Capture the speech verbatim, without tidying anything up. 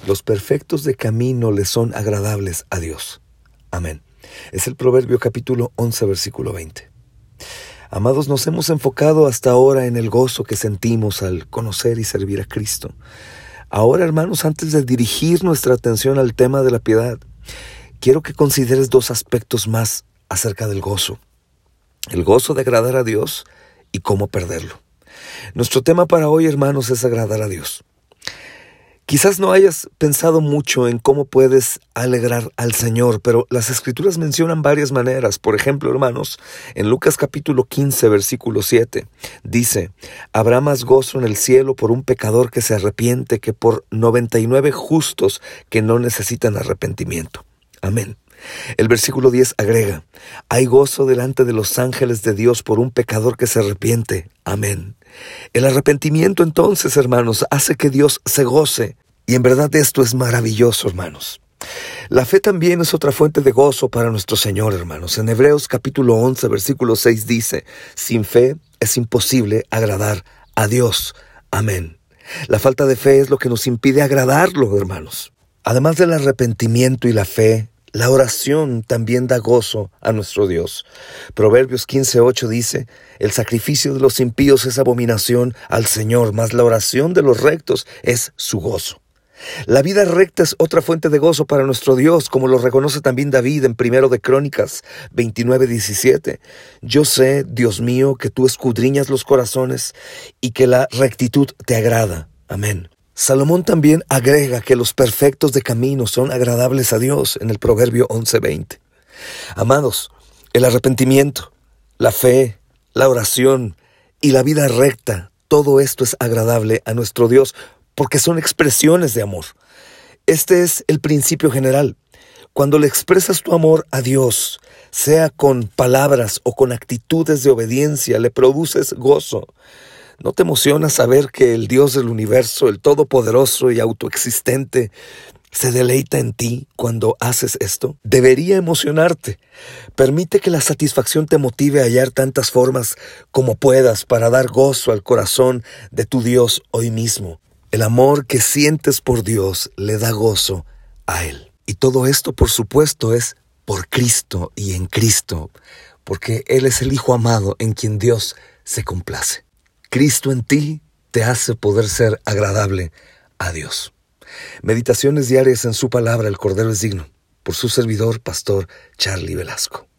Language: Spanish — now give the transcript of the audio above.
Los perfectos de camino le son agradables a Dios. Amén. Es el Proverbio capítulo once, versículo veinte. Amados, nos hemos enfocado hasta ahora en el gozo que sentimos al conocer y servir a Cristo. Ahora, hermanos, antes de dirigir nuestra atención al tema de la piedad, quiero que consideres dos aspectos más acerca del gozo. El gozo de agradar a Dios y cómo perderlo. Nuestro tema para hoy, hermanos, es agradar a Dios. Quizás no hayas pensado mucho en cómo puedes alegrar al Señor, pero las Escrituras mencionan varias maneras. Por ejemplo, hermanos, en Lucas capítulo quince, versículo siete, dice: «Habrá más gozo en el cielo por un pecador que se arrepiente que por noventa y nueve justos que no necesitan arrepentimiento». Amén. El versículo diez agrega: «Hay gozo delante de los ángeles de Dios por un pecador que se arrepiente». Amén. El arrepentimiento, entonces, hermanos, hace que Dios se goce. Y en verdad esto es maravilloso, hermanos. La fe también es otra fuente de gozo para nuestro Señor, hermanos. En Hebreos capítulo once, versículo seis dice: «Sin fe es imposible agradar a Dios». Amén. La falta de fe es lo que nos impide agradarlo, hermanos. Además del arrepentimiento y la fe, la oración también da gozo a nuestro Dios. Proverbios quince ocho dice: «El sacrificio de los impíos es abominación al Señor, mas la oración de los rectos es su gozo». La vida recta es otra fuente de gozo para nuestro Dios, como lo reconoce también David en Primero de Crónicas veintinueve diecisiete. «Yo sé, Dios mío, que tú escudriñas los corazones y que la rectitud te agrada». Amén. Salomón también agrega que los perfectos de camino son agradables a Dios en el Proverbio once veinte. Amados, el arrepentimiento, la fe, la oración y la vida recta, todo esto es agradable a nuestro Dios porque son expresiones de amor. Este es el principio general. Cuando le expresas tu amor a Dios, sea con palabras o con actitudes de obediencia, le produces gozo. ¿No te emociona saber que el Dios del universo, el todopoderoso y autoexistente, se deleita en ti cuando haces esto? Debería emocionarte. Permite que la satisfacción te motive a hallar tantas formas como puedas para dar gozo al corazón de tu Dios hoy mismo. El amor que sientes por Dios le da gozo a Él. Y todo esto, por supuesto, es por Cristo y en Cristo, porque Él es el Hijo amado en quien Dios se complace. Cristo en ti te hace poder ser agradable a Dios. Meditaciones diarias en su palabra, el Cordero es digno. Por su servidor, Pastor Charlie Velasco.